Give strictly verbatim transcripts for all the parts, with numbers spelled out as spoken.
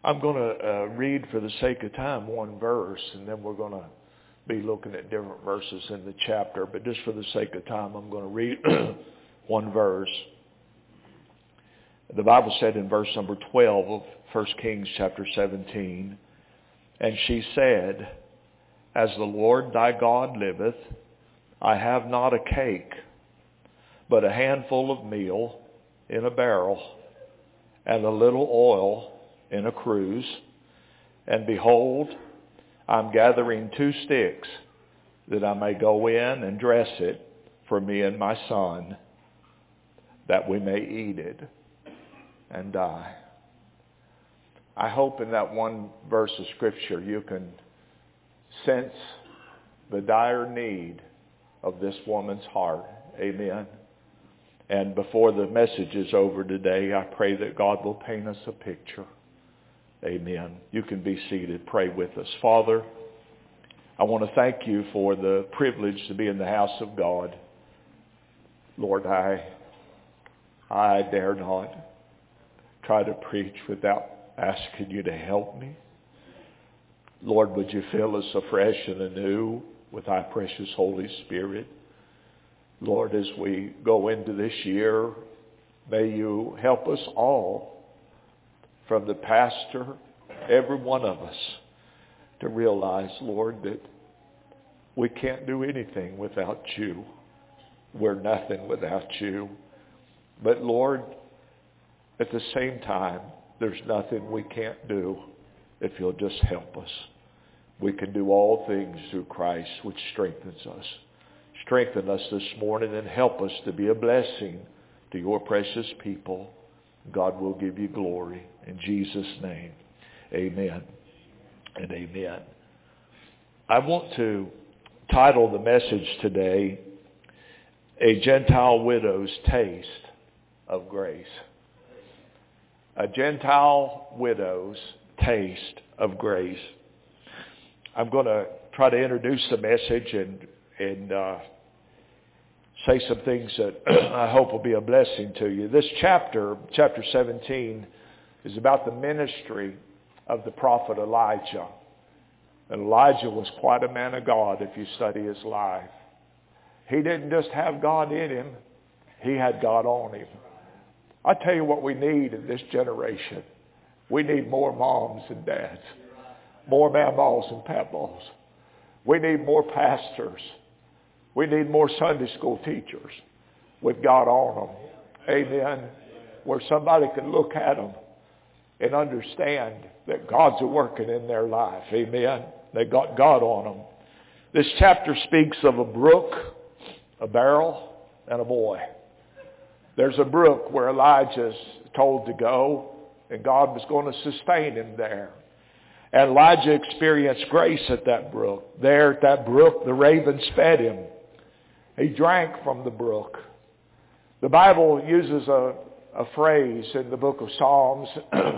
I'm going to uh, read for the sake of time one verse, and then we're going to be looking at different verses in the chapter. But just for the sake of time, I'm going to read one verse. The Bible said in verse number twelve of First Kings chapter seventeen, "And she said, As the Lord thy God liveth, I have not a cake, but a handful of meal in a barrel, and a little oil in a cruse. And behold, I'm gathering two sticks, that I may go in and dress it for me and my son, that we may eat it and die." I hope in that one verse of Scripture you can sense the dire need of this woman's heart. Amen. And before the message is over today, I pray that God will paint us a picture. Amen. You can be seated. Pray with us. Father, I want to thank you for the privilege to be in the house of God. Lord, I, I dare not try to preach without asking you to help me. Lord, would you fill us afresh and anew with thy precious Holy Spirit? Lord, as we go into this year, may you help us all, from the pastor, every one of us, to realize, Lord, that we can't do anything without you. We're nothing without you. But Lord, at the same time, there's nothing we can't do if you'll just help us. We can do all things through Christ, which strengthens us. Strengthen us this morning and help us to be a blessing to your precious people. God will give you glory. In Jesus' name, amen and amen. I want to title the message today, A Gentile Widow's Taste of Grace. A Gentile Widow's Taste of Grace. I'm going to try to introduce the message and, and uh, say some things that I hope will be a blessing to you. This chapter, chapter seventeen, is about the ministry of the prophet Elijah. And Elijah was quite a man of God if you study his life. He didn't just have God in him, he had God on him. I tell you what we need in this generation. We need more moms and dads, more mamaws and papaws. We need more pastors. We need more Sunday school teachers with God on them. Amen. Where somebody can look at them and understand that God's working in their life. Amen. They got God on them. This chapter speaks of a brook, a barrel, and a boy. There's a brook where Elijah's told to go, and God was going to sustain him there. And Elijah experienced grace at that brook. There at that brook, the ravens fed him. He drank from the brook. The Bible uses a, a phrase in the book of Psalms.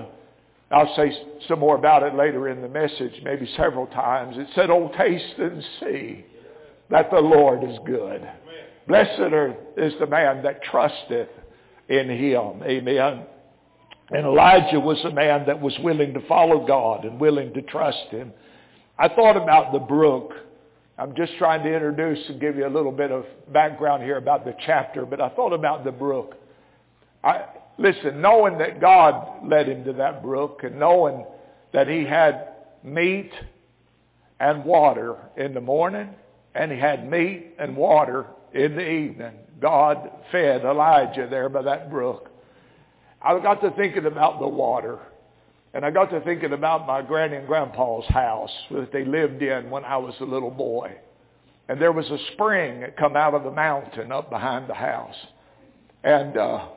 I'll say some more about it later in the message, maybe several times. It said, "Oh, taste and see that the Lord is good. Blessed are, is the man that trusteth in him." Amen. And Elijah was a man that was willing to follow God and willing to trust him. I thought about the brook. I'm just trying to introduce and give you a little bit of background here about the chapter, but I thought about the brook. I, listen, knowing that God led him to that brook and knowing that he had meat and water in the morning and he had meat and water in the evening, God fed Elijah there by that brook. I got to thinking about the water. And I got to thinking about my granny and grandpa's house that they lived in when I was a little boy. And there was a spring that come out of the mountain up behind the house. And uh,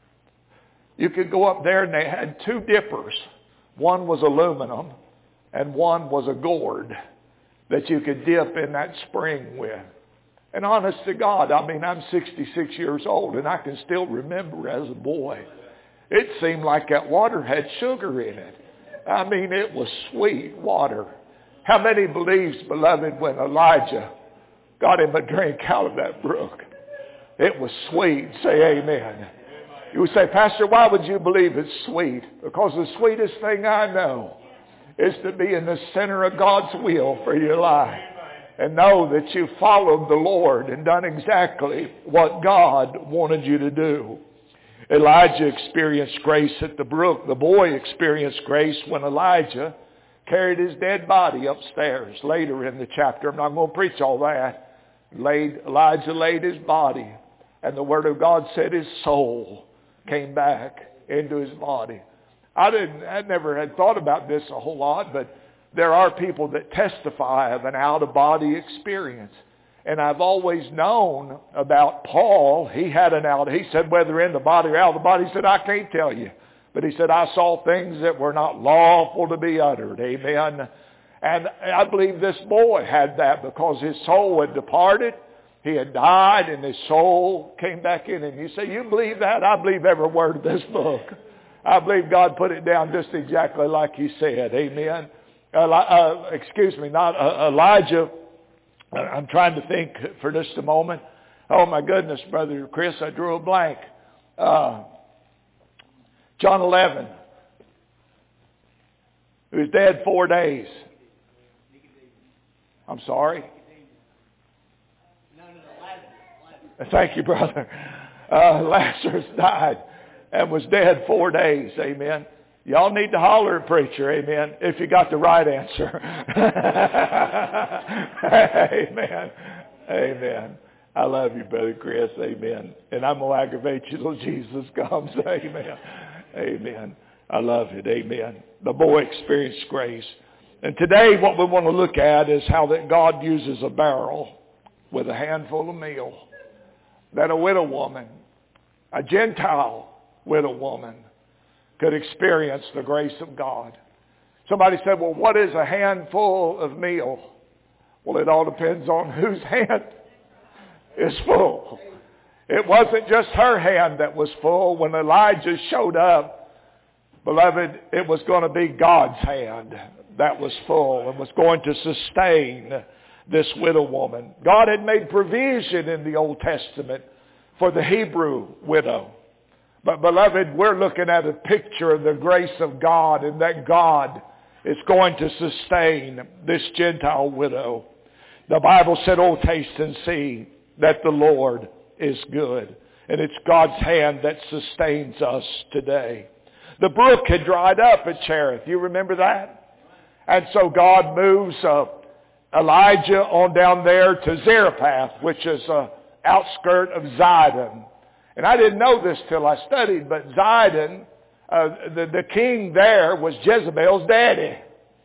you could go up there and they had two dippers. One was aluminum and one was a gourd that you could dip in that spring with. And honest to God, I mean, I'm sixty-six years old and I can still remember as a boy. It seemed like that water had sugar in it. I mean, it was sweet water. How many believes, beloved, when Elijah got him a drink out of that brook? It was sweet. Say amen. You would say, Pastor, why would you believe it's sweet? Because the sweetest thing I know is to be in the center of God's will for your life. And know that you followed the Lord and done exactly what God wanted you to do. Elijah experienced grace at the brook. The boy experienced grace when Elijah carried his dead body upstairs. Later in the chapter, I'm not going to preach all that. Laid, Elijah laid his body, and the Word of God said his soul came back into his body. I didn't, I never had thought about this a whole lot, but there are people that testify of an out-of-body experience. And I've always known about Paul. He had an out. He said whether in the body or out of the body, he said, I can't tell you. But he said, I saw things that were not lawful to be uttered. Amen. And I believe this boy had that because his soul had departed. He had died and his soul came back in him. You say, you believe that? I believe every word of this book. I believe God put it down just exactly like he said. Amen. Uh, uh, excuse me, not uh, Elijah. I'm trying to think for just a moment. Oh my goodness, Brother Chris, I drew a blank. Uh, John eleven. He was dead four days. I'm sorry. Thank you, brother. Uh, Lazarus died and was dead four days. Amen. Y'all need to holler at preacher, amen, if you got the right answer. Amen. Amen. I love you, Brother Chris, amen. And I'm going to aggravate you till Jesus comes, amen. Amen. I love it, amen. The boy experienced grace. And today what we want to look at is how that God uses a barrel with a handful of meal. That a widow woman, a Gentile widow woman, could experience the grace of God. Somebody said, well, what is a handful of meal? Well, it all depends on whose hand is full. It wasn't just her hand that was full. When Elijah showed up, beloved, it was going to be God's hand that was full and was going to sustain this widow woman. God had made provision in the Old Testament for the Hebrew widow. But beloved, we're looking at a picture of the grace of God, and that God is going to sustain this Gentile widow. The Bible said, oh, taste and see that the Lord is good. And it's God's hand that sustains us today. The brook had dried up at Cherith. You remember that? And so God moves uh, Elijah on down there to Zarephath, which is an outskirt of Zidon. And I didn't know this till I studied, but Zidon, uh, the, the king there was Jezebel's daddy.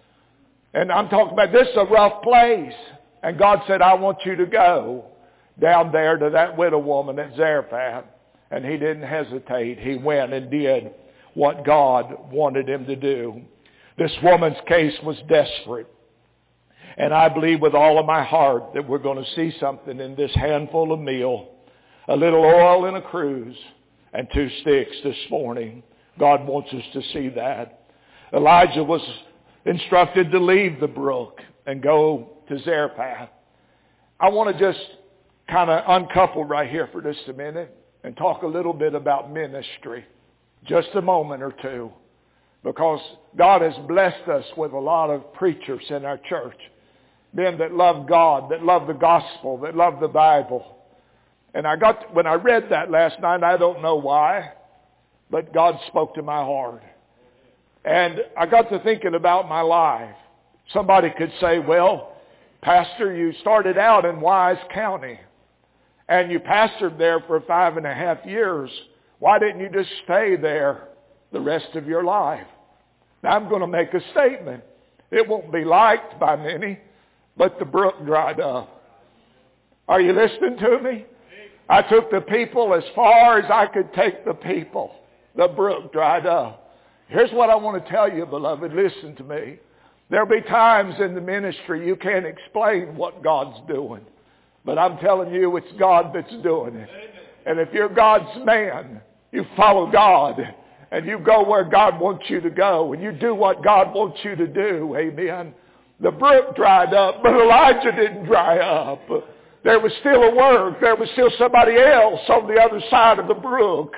And I'm talking about this is a rough place. And God said, I want you to go down there to that widow woman at Zarephath. And he didn't hesitate. He went and did what God wanted him to do. This woman's case was desperate. And I believe with all of my heart that we're going to see something in this handful of meal. A little oil in a cruse and two sticks this morning. God wants us to see that. Elijah was instructed to leave the brook and go to Zarephath. I want to just kind of uncouple right here for just a minute and talk a little bit about ministry. Just a moment or two. Because God has blessed us with a lot of preachers in our church. Men that love God, that love the gospel, that love the Bible. And I got, when I read that last night, I don't know why, but God spoke to my heart. And I got to thinking about my life. Somebody could say, well, Pastor, you started out in Wise County, and you pastored there for five and a half years. Why didn't you just stay there the rest of your life? Now, I'm going to make a statement. It won't be liked by many, but the brook dried up. Are you listening to me? I took the people as far as I could take the people. The brook dried up. Here's what I want to tell you, beloved. Listen to me. There'll be times in the ministry you can't explain what God's doing. But I'm telling you, it's God that's doing it. And if you're God's man, you follow God. And you go where God wants you to go. And you do what God wants you to do. Amen. The brook dried up, but Elijah didn't dry up. There was still a work. There was still somebody else on the other side of the brook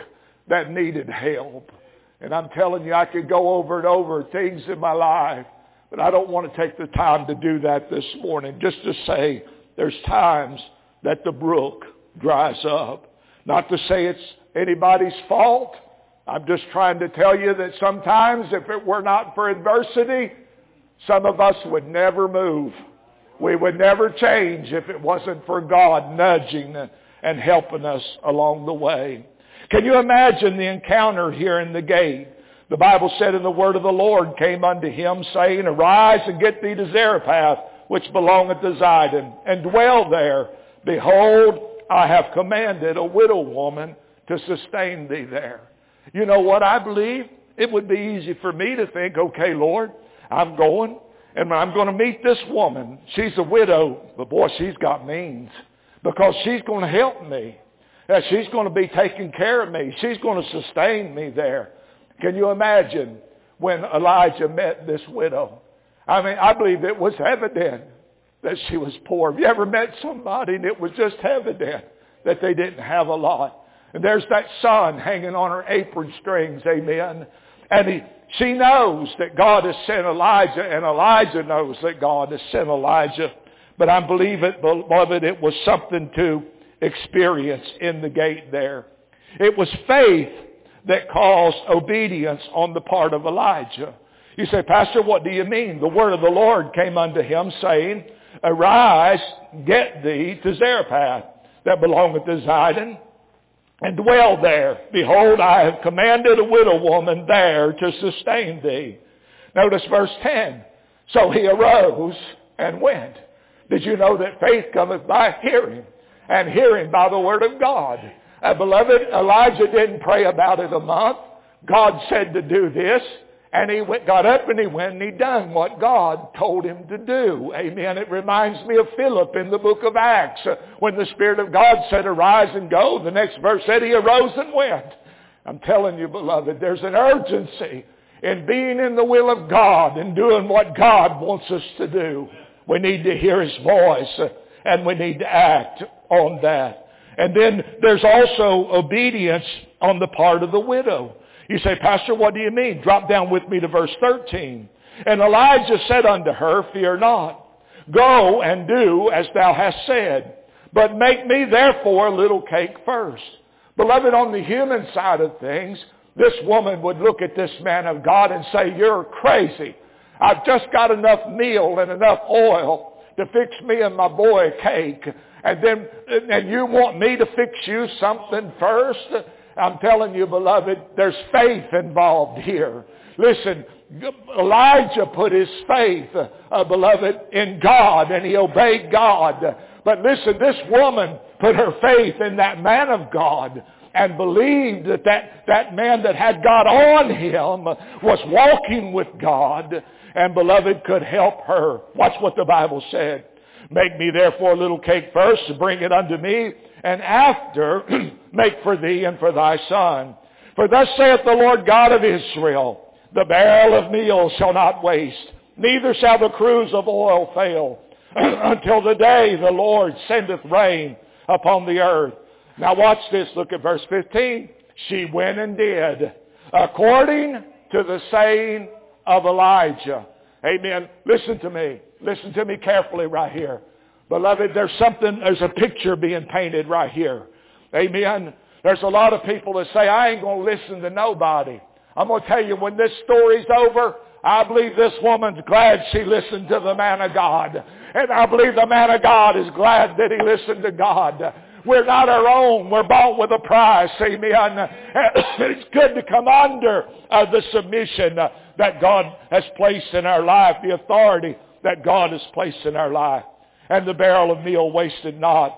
that needed help. And I'm telling you, I could go over and over things in my life, but I don't want to take the time to do that this morning. Just to say there's times that the brook dries up. Not to say it's anybody's fault. I'm just trying to tell you that sometimes if it were not for adversity, some of us would never move. We would never change if it wasn't for God nudging and helping us along the way. Can you imagine the encounter here in the gate? The Bible said, "And the word of the Lord came unto him, saying, Arise and get thee to Zarephath, which belongeth to Zidon, and dwell there. Behold, I have commanded a widow woman to sustain thee there." You know what I believe? It would be easy for me to think, okay, Lord, I'm going, and I'm going to meet this woman. She's a widow, but boy, she's got means, because she's going to help me. She's going to be taking care of me. She's going to sustain me there. Can you imagine when Elijah met this widow? I mean, I believe it was evident that she was poor. Have you ever met somebody and it was just evident that they didn't have a lot? And there's that sun hanging on her apron strings, amen. And he, she knows that God has sent Elijah, and Elijah knows that God has sent Elijah. But I believe it, beloved, it was something to experience in the gate there. It was faith that caused obedience on the part of Elijah. You say, Pastor, what do you mean? The word of the Lord came unto him, saying, Arise, get thee to Zarephath, that belongeth to Zidon, and dwell there. Behold, I have commanded a widow woman there to sustain thee. Notice verse ten. So he arose and went. Did you know that faith cometh by hearing, and hearing by the word of God? Uh, beloved, Elijah didn't pray about it a month. God said to do this, and he went, got up and he went and he done what God told him to do. Amen. It reminds me of Philip in the book of Acts. Uh, when the Spirit of God said, Arise and go, the next verse said he arose and went. I'm telling you, beloved, there's an urgency in being in the will of God and doing what God wants us to do. We need to hear his voice, uh, and we need to act on that. And then there's also obedience on the part of the widow. You say, Pastor, what do you mean? Drop down with me to verse thirteen. And Elijah said unto her, Fear not. Go and do as thou hast said. But make me therefore a little cake first. Beloved, on the human side of things, this woman would look at this man of God and say, You're crazy. I've just got enough meal and enough oil to fix me and my boy a cake. And then, and you want me to fix you something first? I'm telling you, beloved, there's faith involved here. Listen, Elijah put his faith, uh, beloved, in God, and he obeyed God. But listen, this woman put her faith in that man of God and believed that that, that man that had God on him was walking with God, and, beloved, could help her. Watch what the Bible said. Make me therefore a little cake first, to bring it unto me, and after make for thee and for thy son. For thus saith the Lord God of Israel, the barrel of meal shall not waste, neither shall the cruse of oil fail, until the day the Lord sendeth rain upon the earth. Now watch this, look at verse fifteen. She went and did, according to the saying of Elijah. Amen. Listen to me. Listen to me carefully right here. Beloved, there's something, there's a picture being painted right here. Amen. There's a lot of people that say, I ain't going to listen to nobody. I'm going to tell you, when this story's over, I believe this woman's glad she listened to the man of God. And I believe the man of God is glad that he listened to God. We're not our own. We're bought with a price. Amen. It's good to come under uh, the submission uh, that God has placed in our life, the authority that God has placed in our life. And the barrel of meal wasted not,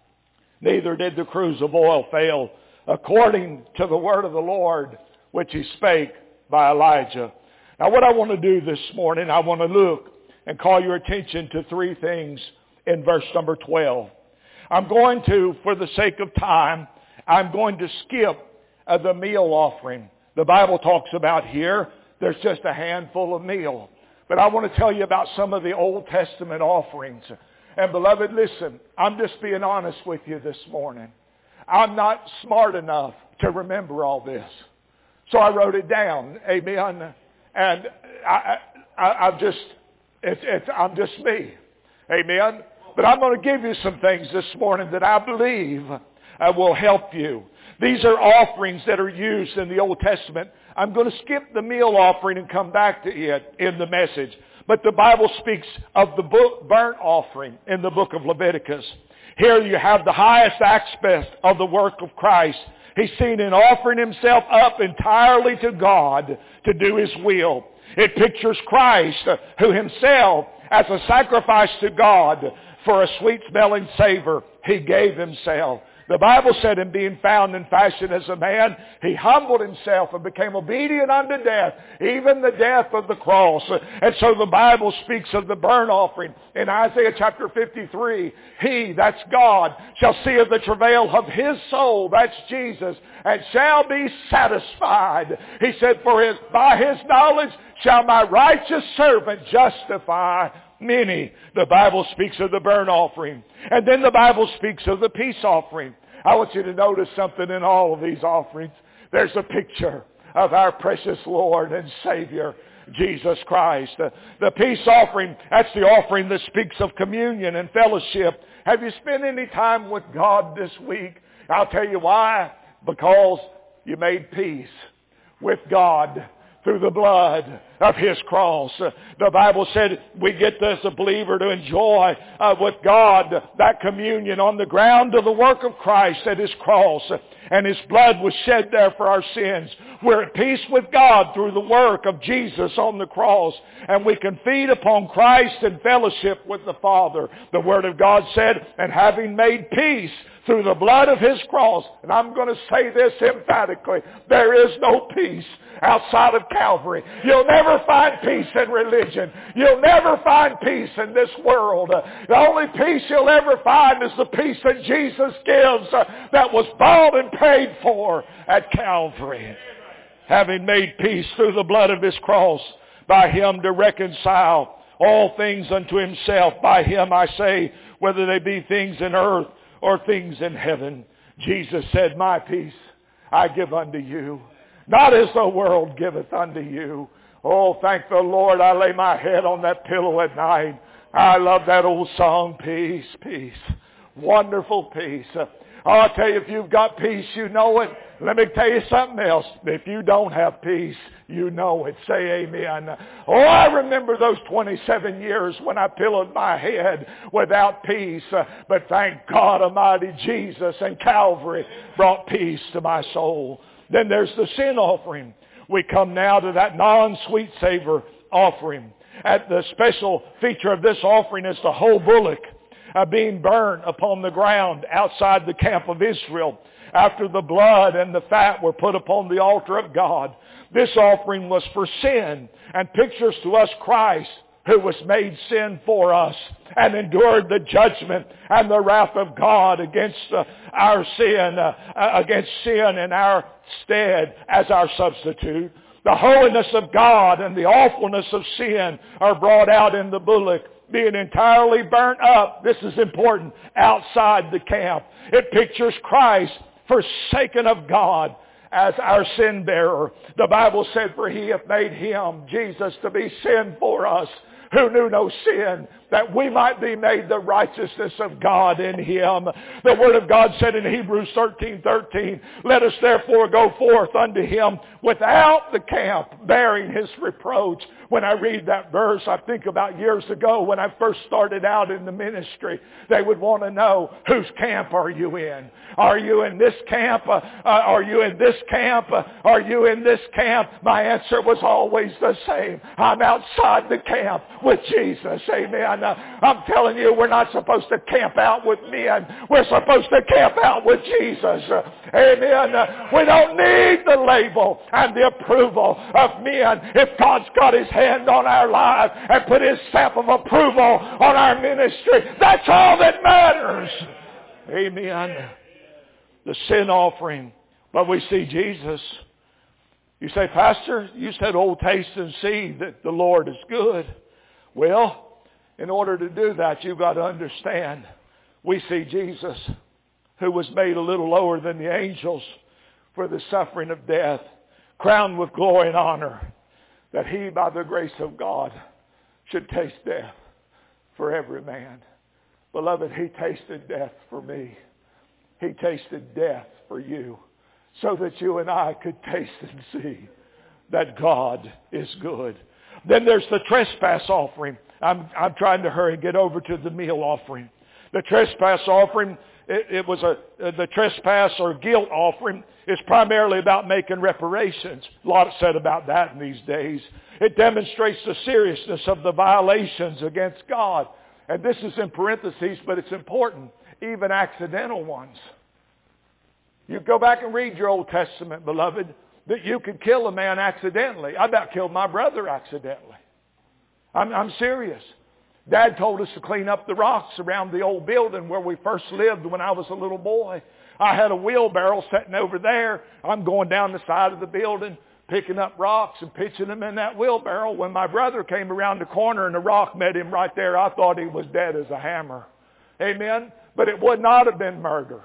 neither did the cruse of oil fail, according to the word of the Lord, which he spake by Elijah. Now what I want to do this morning, I want to look and call your attention to three things in verse number twelve. I'm going to, for the sake of time, I'm going to skip uh, the meal offering. The Bible talks about here, there's just a handful of meal. But I want to tell you about some of the Old Testament offerings. And beloved, listen, I'm just being honest with you this morning. I'm not smart enough to remember all this. So I wrote it down. Amen. And I, I, I'm just, it's, it's, I'm just me. Amen. But I'm going to give you some things this morning that I believe uh, will help you. These are offerings that are used in the Old Testament. I'm going to skip the meal offering and come back to it in the message. But the Bible speaks of the book, burnt offering in the book of Leviticus. Here you have the highest aspect of the work of Christ. He's seen in offering himself up entirely to God to do his will. It pictures Christ, who himself, as a sacrifice to God for a sweet-smelling savor, he gave himself. The Bible said, in being found in fashion as a man, he humbled himself and became obedient unto death, even the death of the cross. And so the Bible speaks of the burnt offering. In Isaiah chapter fifty-three, he, that's God, shall see of the travail of his soul, that's Jesus, and shall be satisfied. He said, for his, by his knowledge shall my righteous servant justify many. The Bible speaks of the burnt offering. And then the Bible speaks of the peace offering. I want you to notice something in all of these offerings. There's a picture of our precious Lord and Savior, Jesus Christ. The, the peace offering, that's the offering that speaks of communion and fellowship. Have you spent any time with God this week? I'll tell you why. Because you made peace with God through the blood of his cross. Uh, the Bible said we get this, a believer, to enjoy uh, with God that communion on the ground of the work of Christ at his cross. Uh, and his blood was shed there for our sins. We're at peace with God through the work of Jesus on the cross. And we can feed upon Christ in fellowship with the Father. The Word of God said, and having made peace through the blood of his cross. And I'm going to say this emphatically. There is no peace outside of Calvary. You'll never find peace in religion. You'll never find peace in this world. Uh, the only peace you'll ever find is the peace that Jesus gives uh, that was bought and paid for at Calvary. Having made peace through the blood of his cross, by him to reconcile all things unto himself. By him, I say, whether they be things in earth or things in heaven. Jesus said, my peace I give unto you, not as the world giveth unto you. Oh, thank the Lord, I lay my head on that pillow at night. I love that old song, peace, peace, wonderful peace. Oh, I'll tell you, if you've got peace, you know it. Let me tell you something else. If you don't have peace, you know it. Say amen. Oh, I remember those twenty-seven years when I pillowed my head without peace. Uh, but thank God Almighty, Jesus and Calvary brought peace to my soul. Then there's the sin offering. We come now to that non-sweet savor offering. At the special feature of this offering is the whole bullock uh, being burned upon the ground outside the camp of Israel, after the blood and the fat were put upon the altar of God. This offering was for sin and pictures to us Christ, who was made sin for us and endured the judgment and the wrath of God against uh, our sin, uh, against sin in our stead as our substitute. The holiness of God and the awfulness of sin are brought out in the bullock, being entirely burnt up. This is important, outside the camp. It pictures Christ, forsaken of God, as our sin bearer. The Bible said, for he hath made him, Jesus, to be sin for us, who knew no sin, that we might be made the righteousness of God in him. The Word of God said in Hebrews thirteen thirteen, let us therefore go forth unto him without the camp, bearing his reproach. When I read that verse, I think about years ago when I first started out in the ministry. They would want to know, whose camp are you in? Are you in this camp? Uh, uh, are you in this camp? Uh, are you in this camp? My answer was always the same. I'm outside the camp with Jesus. Amen. Uh, I'm telling you, we're not supposed to camp out with men. We're supposed to camp out with Jesus. Uh, amen. Uh, we don't need the label and the approval of men. If God's got his hand on our life and put his stamp of approval on our ministry, that's all that matters. Amen. The sin offering. But we see Jesus. You say, Pastor, you said, oh, taste and see that the Lord is good. Well, in order to do that, you've got to understand, we see Jesus, who was made a little lower than the angels, for the suffering of death, crowned with glory and honor, that he, by the grace of God, should taste death for every man. Beloved, he tasted death for me. He tasted death for you, so that you and I could taste and see that God is good. Then there's the trespass offering. I'm, I'm trying to hurry and get over to the meal offering. The trespass offering, it, it was a, the trespass or guilt offering is primarily about making reparations. A lot is said about that in these days. It demonstrates the seriousness of the violations against God. And this is in parentheses, but it's important. Even accidental ones. You go back and read your Old Testament, beloved, that you could kill a man accidentally. I about killed my brother accidentally. I'm, I'm serious. Dad told us to clean up the rocks around the old building where we first lived when I was a little boy. I had a wheelbarrow sitting over there. I'm going down the side of the building, picking up rocks and pitching them in that wheelbarrow. When my brother came around the corner and a rock met him right there, I thought he was dead as a hammer. Amen? But it would not have been murder.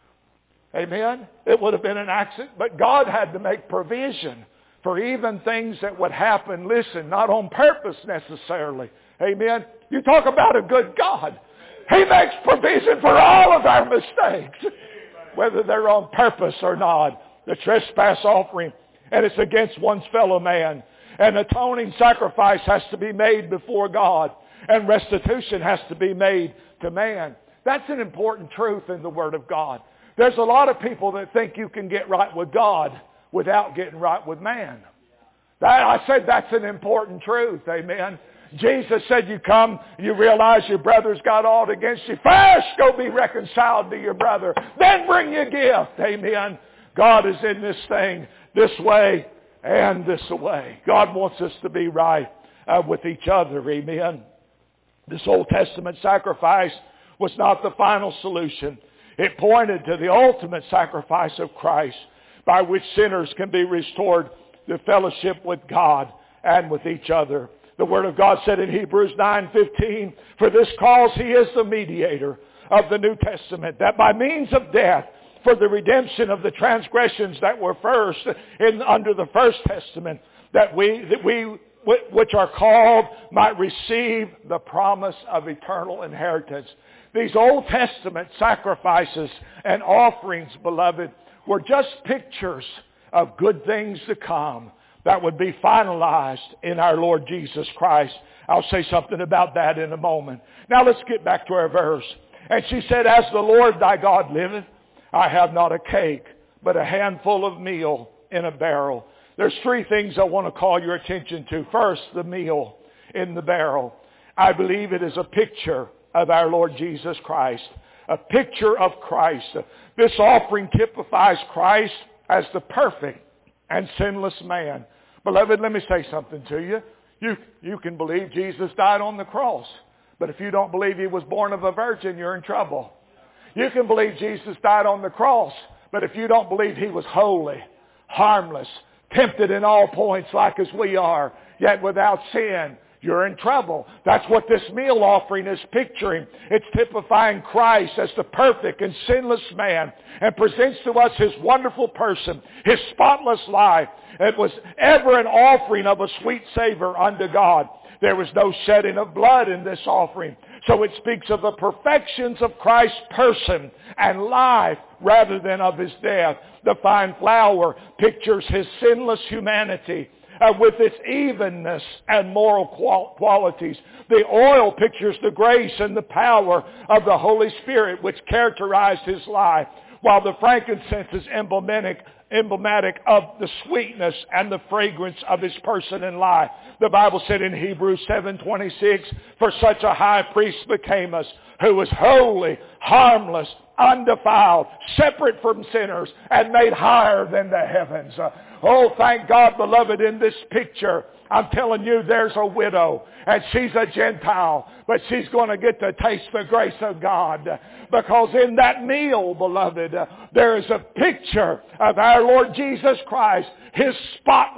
Amen? It would have been an accident. But God had to make provision for even things that would happen, listen, not on purpose necessarily. Amen? You talk about a good God. He makes provision for all of our mistakes, whether they're on purpose or not. The trespass offering, and it's against one's fellow man. An atoning sacrifice has to be made before God, and restitution has to be made to man. That's an important truth in the Word of God. There's a lot of people that think you can get right with God without getting right with man. That, I said that's an important truth. Amen. Jesus said you come, you realize your brother's got aught against you. First, go be reconciled to your brother. Then bring your gift. Amen. God is in this thing this way and this way. God wants us to be right uh, with each other. Amen. This Old Testament sacrifice was not the final solution. It pointed to the ultimate sacrifice of Christ, by which sinners can be restored to fellowship with God and with each other. The Word of God said in Hebrews nine fifteen, for this cause he is the mediator of the New Testament, that by means of death, for the redemption of the transgressions that were first in under the First Testament, that we that we which are called might receive the promise of eternal inheritance. These Old Testament sacrifices and offerings, beloved, were just pictures of good things to come that would be finalized in our Lord Jesus Christ. I'll say something about that in a moment. Now let's get back to our verse. And she said, as the Lord thy God liveth, I have not a cake, but a handful of meal in a barrel. There's three things I want to call your attention to. First, the meal in the barrel. I believe it is a picture of our Lord Jesus Christ. A picture of Christ. This offering typifies Christ as the perfect and sinless man. Beloved, let me say something to you. You, you can believe Jesus died on the cross. But if you don't believe he was born of a virgin, you're in trouble. You can believe Jesus died on the cross. But if you don't believe he was holy, harmless, tempted in all points like as we are, yet without sin, you're in trouble. That's what this meal offering is picturing. It's typifying Christ as the perfect and sinless man, and presents to us his wonderful person, his spotless life. It was ever an offering of a sweet savor unto God. There was no shedding of blood in this offering. So it speaks of the perfections of Christ's person and life rather than of his death. The fine flour pictures his sinless humanity, Uh, with its evenness and moral qual- qualities. The oil pictures the grace and the power of the Holy Spirit which characterized his life, while the frankincense is emblematic, emblematic of the sweetness and the fragrance of his person and life. The Bible said in Hebrews seven twenty-six, for such a high priest became us, who was holy, harmless, undefiled, separate from sinners, and made higher than the heavens. Uh, oh, thank God, beloved, in this picture, I'm telling you, there's a widow, and she's a Gentile, but she's going to get to taste the grace of God. Because in that meal, beloved, uh, there is a picture of our Lord Jesus Christ, his spotless,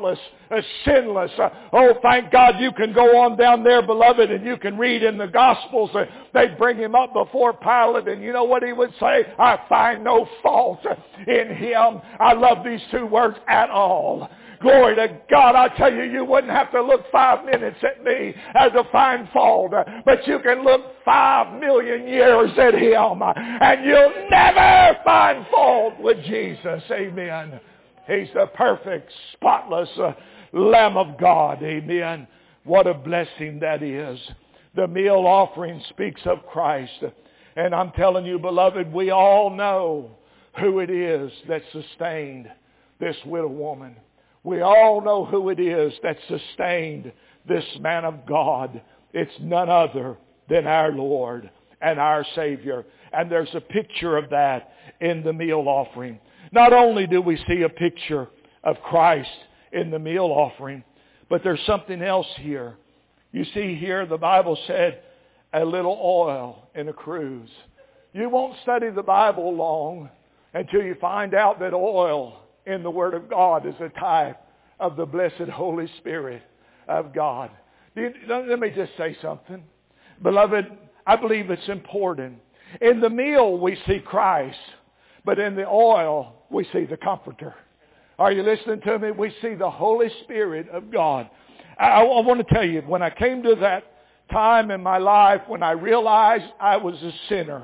uh, sinless. Uh, oh, thank God you can go on down there, beloved, and you can read in the Gospels. Uh, they'd bring him up before Pilate, and you know what he would say? I find no fault in him. I love these two words, at all. Glory to God. I tell you, you wouldn't have to look five minutes at me as a fine fault, but you can look five million years at him, and you'll never find fault with Jesus. Amen. He's the perfect, spotless uh, Lamb of God. Amen. What a blessing that is. The meal offering speaks of Christ. And I'm telling you, beloved, we all know who it is that sustained this widow woman. We all know who it is that sustained this man of God. It's none other than our Lord and our Savior. And there's a picture of that in the meal offering. Not only do we see a picture of Christ in the meal offering, but there's something else here. You see here, the Bible said, a little oil in a cruse. You won't study the Bible long until you find out that oil in the Word of God is a type of the blessed Holy Spirit of God. Let me just say something. Beloved, I believe it's important. In the meal we see Christ, but in the oil we see the Comforter. Are you listening to me? We see the Holy Spirit of God. I, I want to tell you, when I came to that time in my life when I realized I was a sinner,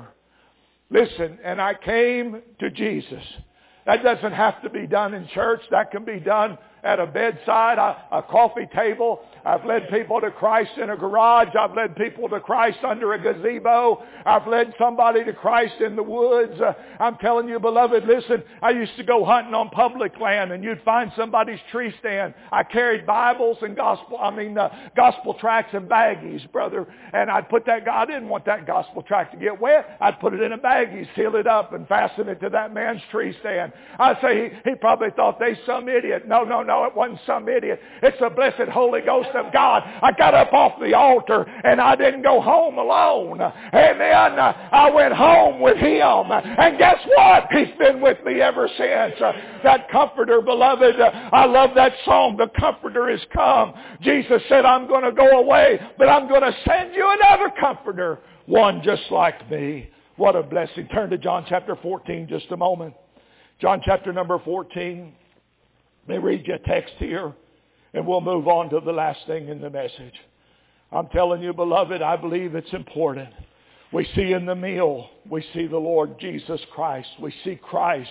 listen, and I came to Jesus. That doesn't have to be done in church. That can be done at a bedside, a, a coffee table. I've led people to Christ in a garage. I've led people to Christ under a gazebo. I've led somebody to Christ in the woods. Uh, I'm telling you, beloved, listen, I used to go hunting on public land, and you'd find somebody's tree stand. I carried Bibles and gospel, I mean, uh, gospel tracts and baggies, brother. And I'd put that, I didn't want that gospel tract to get wet. I'd put it in a baggie, seal it up, and fasten it to that man's tree stand. I'd say he, he probably thought they some idiot. No, no, no, it wasn't some idiot. It's the blessed Holy Ghost of God. I got up off the altar, and I didn't go home alone. Amen. I went home with him. And guess what? He's been with me ever since. That Comforter, beloved, I love that song, The Comforter is come. Jesus said, I'm going to go away, but I'm going to send you another Comforter, one just like me. What a blessing. Turn to John chapter fourteen just a moment. John chapter number fourteen. Let me read you a text here, and we'll move on to the last thing in the message. I'm telling you, beloved, I believe it's important. We see in the meal, we see the Lord Jesus Christ. We see Christ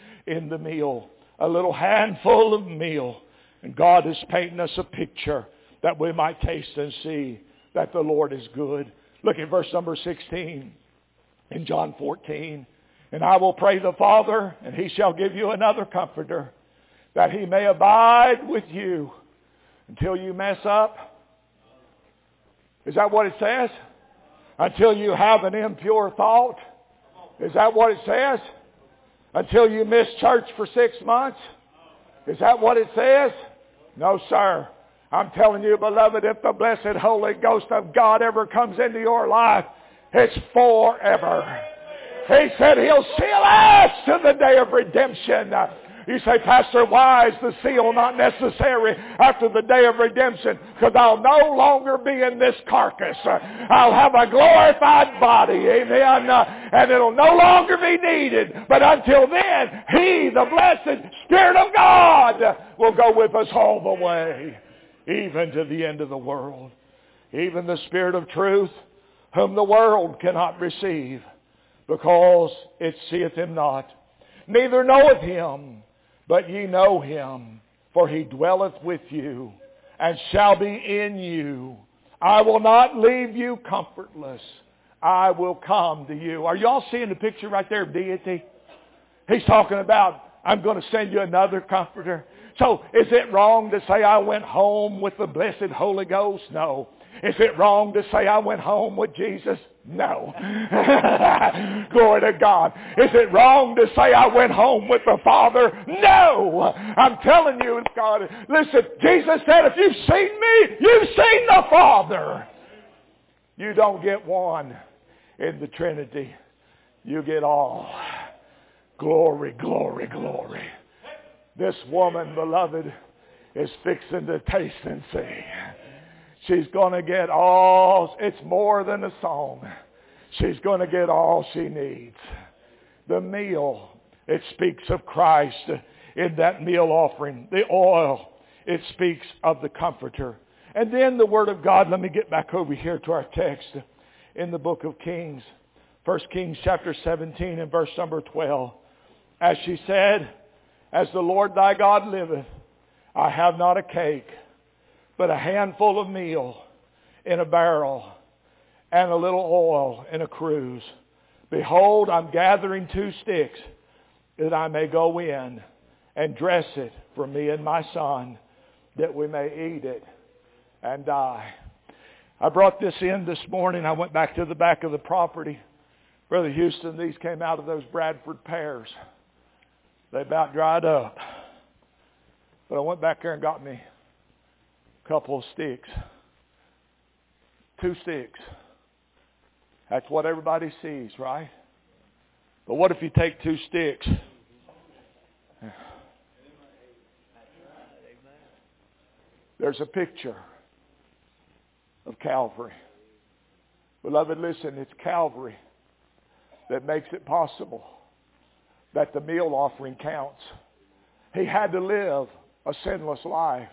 in the meal. A little handful of meal. And God is painting us a picture that we might taste and see that the Lord is good. Look at verse number sixteen in John fourteen. And I will pray the Father, and he shall give you another Comforter, that he may abide with you until you mess up. Is that what it says? Until you have an impure thought. Is that what it says? Until you miss church for six months. Is that what it says? No, sir. I'm telling you, beloved, if the blessed Holy Ghost of God ever comes into your life, it's forever. He said he'll seal us to the day of redemption. You say, Pastor, why is the seal not necessary after the day of redemption? Because I'll no longer be in this carcass. I'll have a glorified body. Amen. And it'll no longer be needed. But until then, he, the blessed Spirit of God, will go with us all the way, even to the end of the world. Even the Spirit of truth, whom the world cannot receive, because it seeth him not, neither knoweth him. But ye know him, for he dwelleth with you, and shall be in you. I will not leave you comfortless. I will come to you. Are y'all seeing the picture right there of deity? He's talking about, I'm going to send you another Comforter. So, is it wrong to say I went home with the blessed Holy Ghost? No. Is it wrong to say I went home with Jesus? No. Glory to God. Is it wrong to say I went home with the Father? No. I'm telling you, God, listen, Jesus said, if you've seen me, you've seen the Father. You don't get one in the Trinity. You get all. Glory, glory, glory. This woman, beloved, is fixing to taste and see. She's going to get all, it's more than a song. She's going to get all she needs. The meal, it speaks of Christ in that meal offering. The oil, it speaks of the Comforter. And then the Word of God, let me get back over here to our text in the book of Kings. First Kings chapter seventeen and verse number twelve. As she said, as the Lord thy God liveth, I have not a cake, but a handful of meal in a barrel, and a little oil in a cruse. Behold, I'm gathering two sticks, that I may go in and dress it for me and my son, that we may eat it and die. I brought this in this morning. I went back to the back of the property. Brother Houston, these came out of those Bradford pears. They about dried up. But I went back there and got me a couple of sticks. Two sticks. That's what everybody sees, right? But what if you take two sticks? There's a picture of Calvary. Beloved, listen, it's Calvary that makes it possible that the meal offering counts. He had to live a sinless life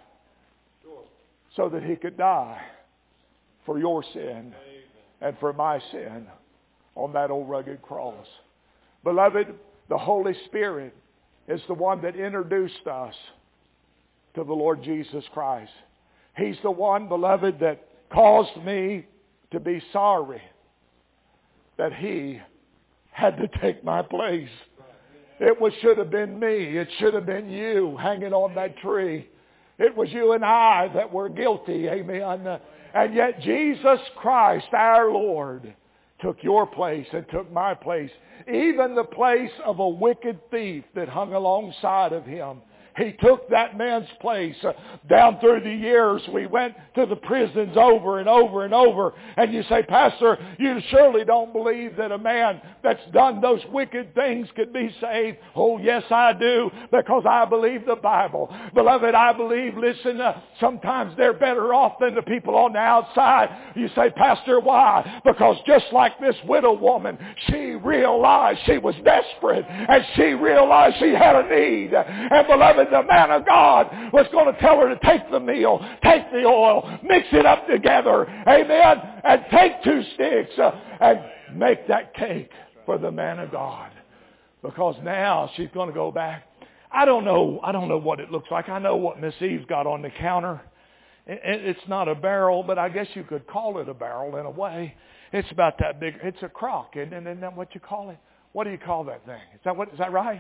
so that he could die for your sin and for my sin on that old rugged cross. Beloved, the Holy Spirit is the one that introduced us to the Lord Jesus Christ. He's the one, beloved, that caused me to be sorry that he had to take my place. It was, should have been me. It should have been you hanging on that tree. It was you and I that were guilty. Amen. And yet Jesus Christ, our Lord, took your place and took my place. Even the place of a wicked thief that hung alongside of him. He took that man's place. Uh, down through the years, we went to the prisons over and over and over. And you say, Pastor, you surely don't believe that a man that's done those wicked things could be saved. Oh, yes, I do, because I believe the Bible. Beloved, I believe, listen, uh, sometimes they're better off than the people on the outside. You say, Pastor, why? Because just like this widow woman, she realized she was desperate, and she realized she had a need. And beloved, the man of God was going to tell her to take the meal, take the oil, mix it up together, amen, and take two sticks uh, and make that cake for the man of God. Because now she's going to go back. I don't know, I don't know what it looks like. I know what Miss Eve's got on the counter. It, it, it's not a barrel, but I guess you could call it a barrel in a way. It's about that big. It's a crock, isn't it? Isn't that what you call it? What do you call that thing? Is that what? Is that right?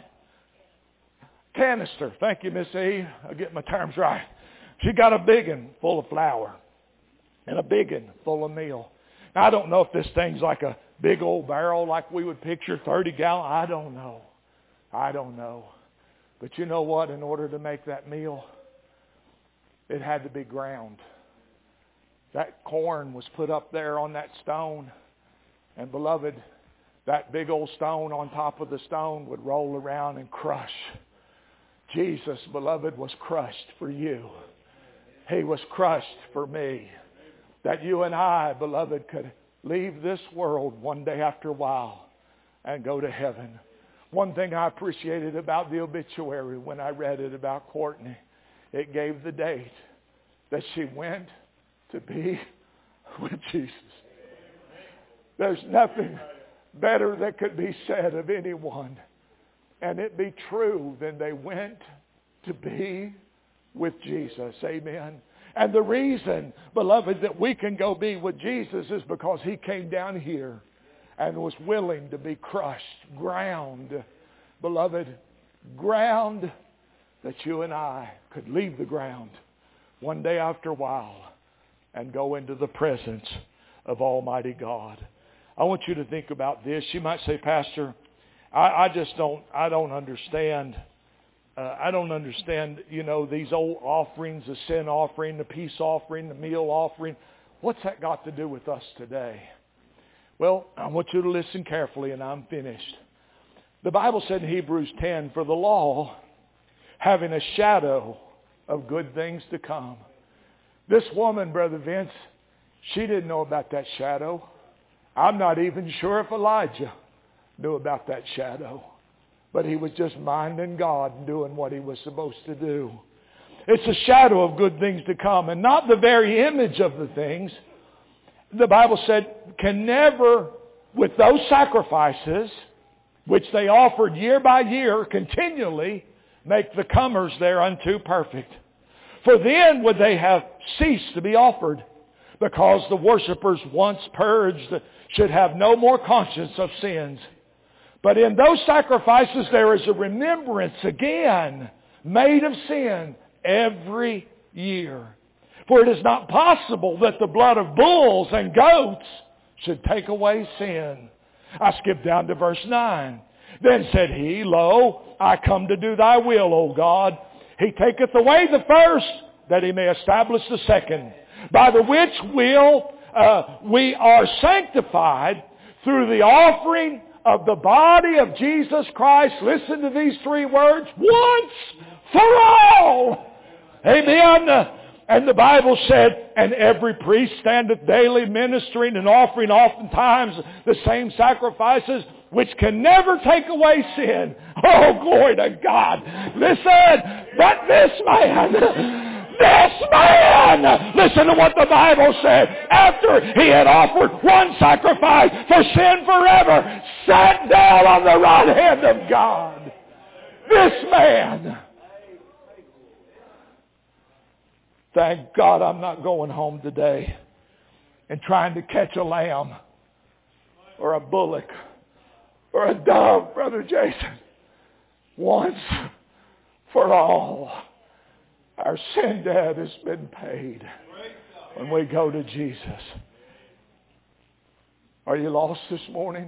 Canister. Thank you, Miss Eve. I'll get my terms right. She got a big one full of flour and a big one full of meal. Now, I don't know if this thing's like a big old barrel like we would picture, thirty gallon. I don't know. I don't know. But you know what? In order to make that meal, it had to be ground. That corn was put up there on that stone. And beloved, that big old stone on top of the stone would roll around and crush. Jesus, beloved, was crushed for you. He was crushed for me. That you and I, beloved, could leave this world one day after a while and go to heaven. One thing I appreciated about the obituary when I read it about Courtney, it gave the date that she went to be with Jesus. There's nothing better that could be said of anyone. And it be true, then they went to be with Jesus. Amen. And the reason, beloved, that we can go be with Jesus is because he came down here and was willing to be crushed, ground, beloved, ground that you and I could leave the ground one day after a while and go into the presence of Almighty God. I want you to think about this. You might say, Pastor, I, I just don't, I don't understand. Uh, I don't understand, you know, these old offerings, the sin offering, the peace offering, the meal offering. What's that got to do with us today? Well, I want you to listen carefully, and I'm finished. The Bible said in Hebrews ten, for the law, having a shadow of good things to come. This woman, Brother Vince, she didn't know about that shadow. I'm not even sure if Elijah knew about that shadow. But he was just minding God and doing what he was supposed to do. It's a shadow of good things to come, and not the very image of the things. The Bible said, can never, with those sacrifices, which they offered year by year continually, make the comers thereunto perfect. For then would they have ceased to be offered, because the worshipers once purged should have no more conscience of sins. But in those sacrifices there is a remembrance again made of sin every year. For it is not possible that the blood of bulls and goats should take away sin. I skip down to verse nine. Then said he, Lo, I come to do thy will, O God. He taketh away the first, that he may establish the second. By the which will uh, we are sanctified through the offering of the body of Jesus Christ. Listen to these three words. Once for all. Amen. And the Bible said, and every priest standeth daily ministering and offering oftentimes the same sacrifices, which can never take away sin. Oh, glory to God. Listen, but this man, this man, listen to what the Bible said. After he had offered one sacrifice for sin forever, sat down on the right hand of God. This man. Thank God I'm not going home today and trying to catch a lamb or a bullock or a dove, Brother Jason. Once for all, our sin debt has been paid when we go to Jesus. Are you lost this morning?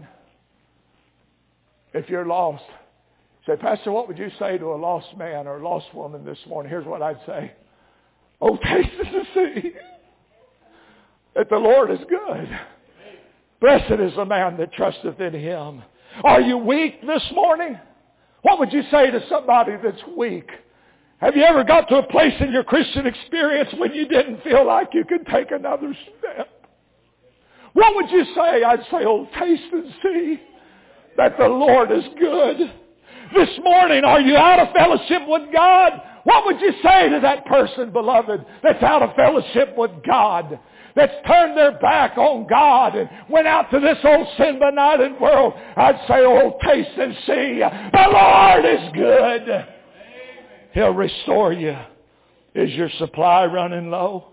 If you're lost, say, Pastor, what would you say to a lost man or a lost woman this morning? Here's what I'd say. Oh, taste and see that the Lord is good. Blessed is the man that trusteth in him. Are you weak this morning? What would you say to somebody that's weak? Have you ever got to a place in your Christian experience when you didn't feel like you could take another step? What would you say? I'd say, oh, taste and see that the Lord is good. This morning, are you out of fellowship with God? What would you say to that person, beloved, that's out of fellowship with God, that's turned their back on God and went out to this old sin-benighted world? I'd say, oh, taste and see, the Lord is good. He'll restore you. Is your supply running low?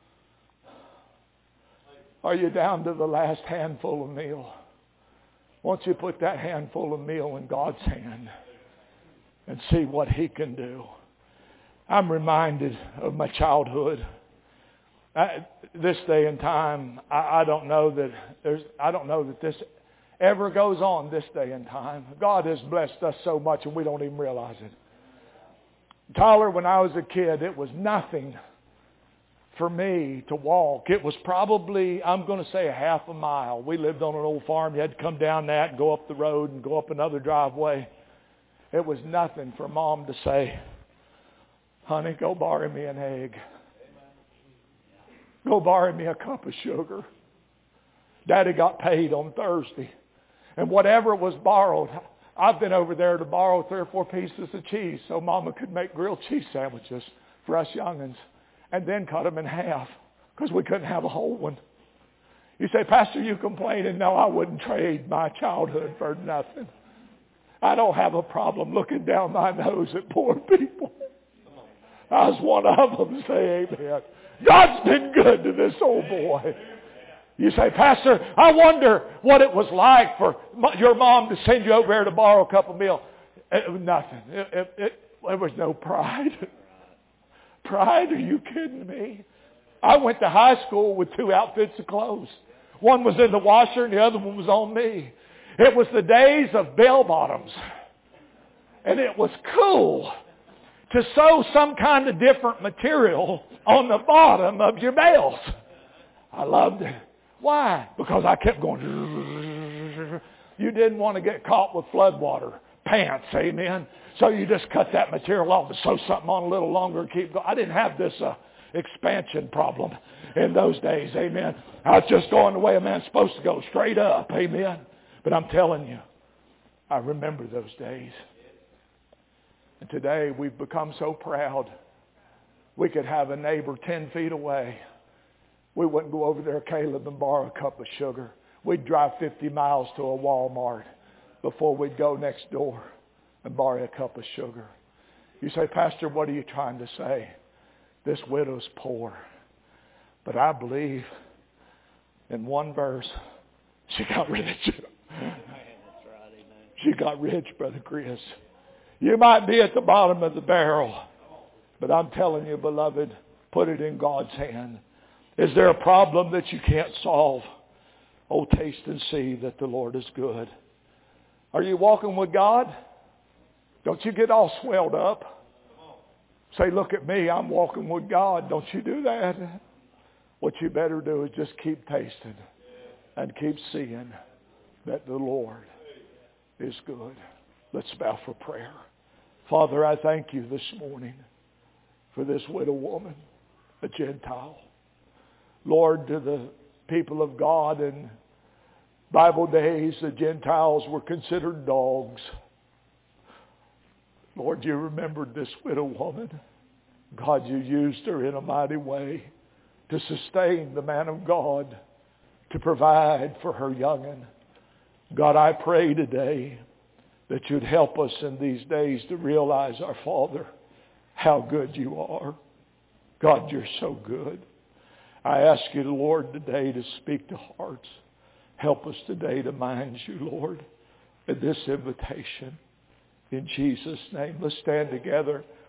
Are you down to the last handful of meal? Won't you put that handful of meal in God's hand and see what He can do? I'm reminded of my childhood. I, this day and time, I, I don't know that there's. I don't know that this ever goes on this day and time. God has blessed us so much, and we don't even realize it. Tyler, when I was a kid, it was nothing for me to walk. It was probably, I'm going to say, a half a mile. We lived on an old farm. You had to come down that and go up the road and go up another driveway. It was nothing for Mom to say, honey, go borrow me an egg. Go borrow me a cup of sugar. Daddy got paid on Thursday. And whatever was borrowed, I've been over there to borrow three or four pieces of cheese so Mama could make grilled cheese sandwiches for us young'uns and then cut them in half because we couldn't have a whole one. You say, Pastor, you complaining? No, I wouldn't trade my childhood for nothing. I don't have a problem looking down my nose at poor people. I was one of them. Say amen. God's been good to this old boy. You say, Pastor, I wonder what it was like for your mom to send you over there to borrow a cup of milk. It was nothing. It, it, it, there was no pride. Pride? Are you kidding me? I went to high school with two outfits of clothes. One was in the washer and the other one was on me. It was the days of bell bottoms. And it was cool to sew some kind of different material on the bottom of your bells. I loved it. Why? Because I kept going. You didn't want to get caught with flood water pants, amen. So you just cut that material off and sew something on a little longer and keep going. I didn't have this uh, expansion problem in those days, amen. I was just going the way a man's supposed to go, straight up, amen. But I'm telling you, I remember those days. And today we've become so proud. We could have a neighbor ten feet away. We wouldn't go over there, Caleb, and borrow a cup of sugar. We'd drive fifty miles to a Walmart before we'd go next door and borrow a cup of sugar. You say, Pastor, what are you trying to say? This widow's poor. But I believe in one verse, she got rich. She got rich, Brother Chris. You might be at the bottom of the barrel, but I'm telling you, beloved, put it in God's hand. Is there a problem that you can't solve? Oh, taste and see that the Lord is good. Are you walking with God? Don't you get all swelled up. Say, look at me, I'm walking with God. Don't you do that. What you better do is just keep tasting and keep seeing that the Lord is good. Let's bow for prayer. Father, I thank you this morning for this widow woman, a Gentile. Lord, to the people of God in Bible days, the Gentiles were considered dogs. Lord, you remembered this widow woman. God, you used her in a mighty way to sustain the man of God, to provide for her young'un. God, I pray today that you'd help us in these days to realize, our Father, how good you are. God, you're so good. I ask you, Lord, today to speak to hearts. Help us today to mind you, Lord, in this invitation. In Jesus' name, let's stand together.